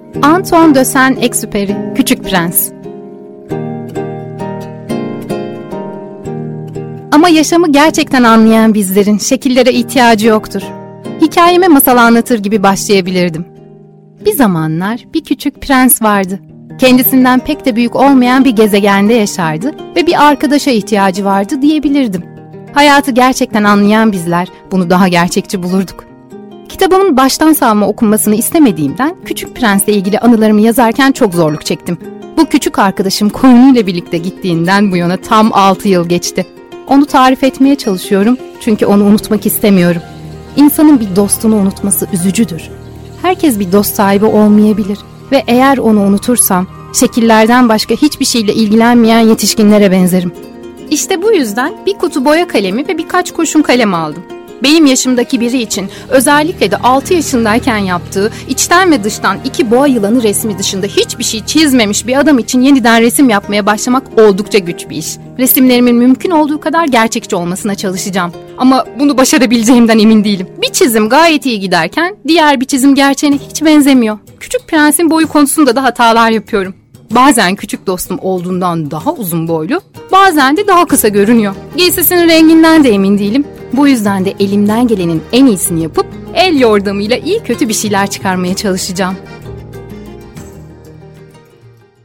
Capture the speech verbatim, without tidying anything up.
Antoine de Saint-Exupéry, Küçük Prens. Ama yaşamı gerçekten anlayan bizlerin şekillere ihtiyacı yoktur. Hikayeme masal anlatır gibi başlayabilirdim. Bir zamanlar bir küçük prens vardı. Kendisinden pek de büyük olmayan bir gezegende yaşardı ve bir arkadaşa ihtiyacı vardı diyebilirdim. Hayatı gerçekten anlayan bizler bunu daha gerçekçi bulurduk. Kitabımın baştan savma okunmasını istemediğimden Küçük Prens'le ilgili anılarımı yazarken çok zorluk çektim. Bu küçük arkadaşım koyunuyla birlikte gittiğinden bu yana tam altı yıl geçti. Onu tarif etmeye çalışıyorum çünkü onu unutmak istemiyorum. İnsanın bir dostunu unutması üzücüdür. Herkes bir dost sahibi olmayabilir ve eğer onu unutursam şekillerden başka hiçbir şeyle ilgilenmeyen yetişkinlere benzerim. İşte bu yüzden bir kutu boya kalemi ve birkaç kurşun kalem aldım. Benim yaşımdaki biri için özellikle de altı yaşındayken yaptığı içten ve dıştan iki boğa yılanı resmi dışında hiçbir şey çizmemiş bir adam için yeniden resim yapmaya başlamak oldukça güç bir iş. Resimlerimin mümkün olduğu kadar gerçekçi olmasına çalışacağım. Ama bunu başarabileceğimden emin değilim. Bir çizim gayet iyi giderken diğer bir çizim gerçeğine hiç benzemiyor. Küçük Prens'in boyu konusunda da hatalar yapıyorum. Bazen küçük dostum olduğundan daha uzun boylu, bazen de daha kısa görünüyor. Giysisinin renginden de emin değilim. Bu yüzden de elimden gelenin en iyisini yapıp el yordamıyla iyi kötü bir şeyler çıkarmaya çalışacağım.